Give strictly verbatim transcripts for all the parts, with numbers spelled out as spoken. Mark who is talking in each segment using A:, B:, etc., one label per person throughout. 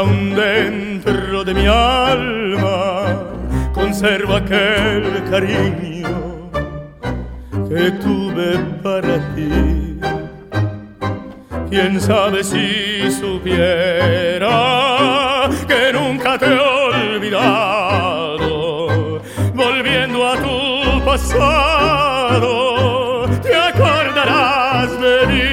A: aún dentro de mi alma conservo aquel cariño que tuve para ti. Quién sabe si supiera que nunca te he olvidado, volviendo a tu pasado, te acordarás de mí.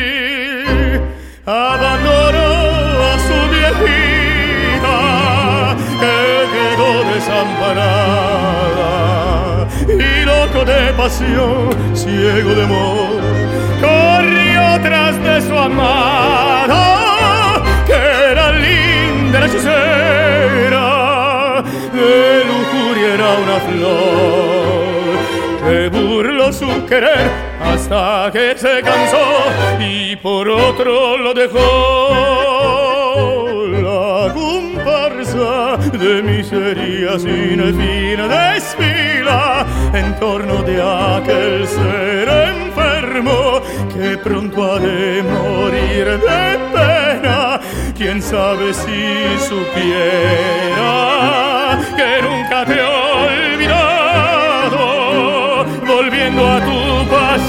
A: Abandonó a su viejita que quedó desamparada, y loco de pasión, ciego de amor, corrió tras de su amada, que era linda la hechicera, de lujuria era una flor, que burló su querer hasta que se cansó y por otro lo dejó. La comparsa de miseria sin fin desfila en torno de aquel ser enfermo que pronto ha de morir de pena. Quién sabe si supiera que nunca te he olvidado, volviendo a tu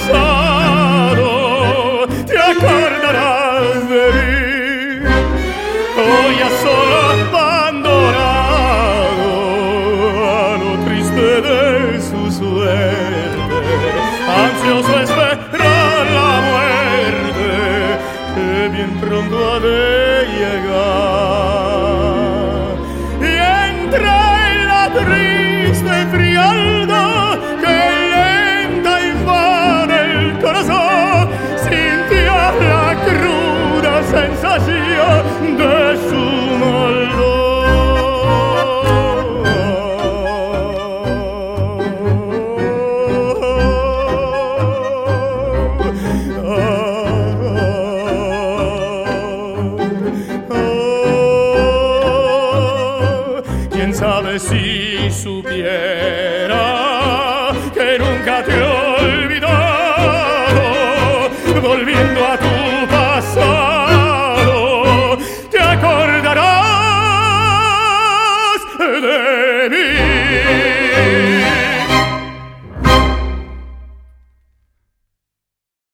A: pasado, te acordarás de mí. Hoy ya solo abandonado a lo triste de su suerte, ansioso esperar la muerte que bien pronto ha de llegar. Y entra en la triste frialdad que lenta invade el corazón, sintió la cruda sensación de su maldad. Quién sabe si supiera que nunca te